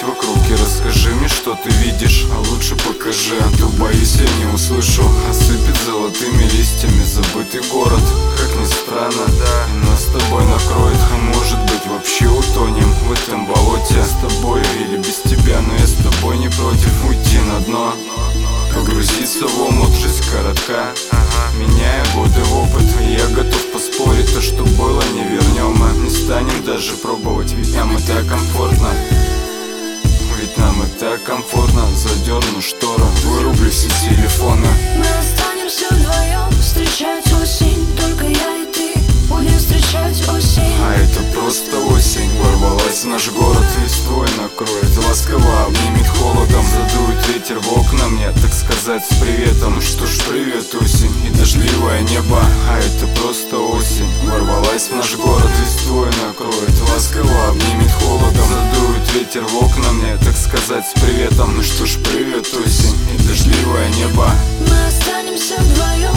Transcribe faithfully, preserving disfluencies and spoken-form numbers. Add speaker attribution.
Speaker 1: Оглянись вокруг и расскажи мне, что ты видишь. А лучше покажи, а то боюсь я не услышу. Осыпет золотыми листьями забытый город. Как ни странно, да, и нас с тобой накроет. А может быть вообще утонем в этом болоте. С тобой или без тебя, но я с тобой не против уйти на дно, погрузиться в омут. Жизнь коротка, меняя годы в опыт. И я готов поспорить, то, что было, не вернем. Мы не станем даже пробовать, ведь нам и так комфортно. Ведь нам и так комфортно. Задерну штору, вырублю все телефоны.
Speaker 2: Мы останемся вдвоем, встречать осень. Только я и ты будем встречать осень.
Speaker 1: А это просто осень ворвалась в наш город. Листвой накроет, ласково обнимет холодом. Задует ветер в окна мне, так сказать, с приветом. Что ж, привет, осень и дождливое небо. А это просто осень ворвалась в наш город. Листвой накроет, ласково обнимет холодом. Задует ветер в окна мне, так сказать, с приветом. Ну что ж, привет, осень и дождливое небо.
Speaker 2: Мы останемся вдвоем,